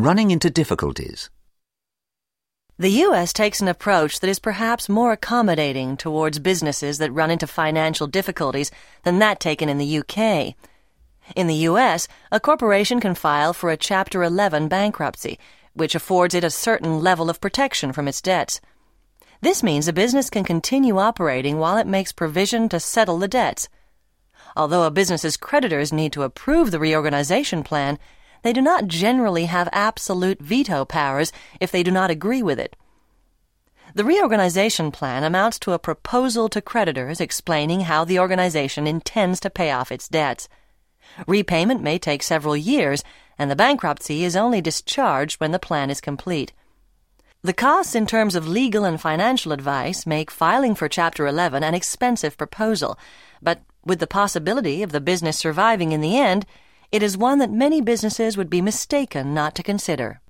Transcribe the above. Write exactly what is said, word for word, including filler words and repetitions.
Running into difficulties. The U S takes an approach that is perhaps more accommodating towards businesses that run into financial difficulties than that taken in the U K. In the U S, a corporation can file for a Chapter eleven bankruptcy, which affords it a certain level of protection from its debts. This means a business can continue operating while it makes provision to settle the debts. Although a business's creditors need to approve the reorganization plan, they do not generally have absolute veto powers if they do not agree with it. The reorganization plan amounts to a proposal to creditors explaining how the organization intends to pay off its debts. Repayment may take several years, and the bankruptcy is only discharged when the plan is complete. The costs in terms of legal and financial advice make filing for Chapter eleven an expensive proposal, but with the possibility of the business surviving in the end, it is one that many businesses would be mistaken not to consider.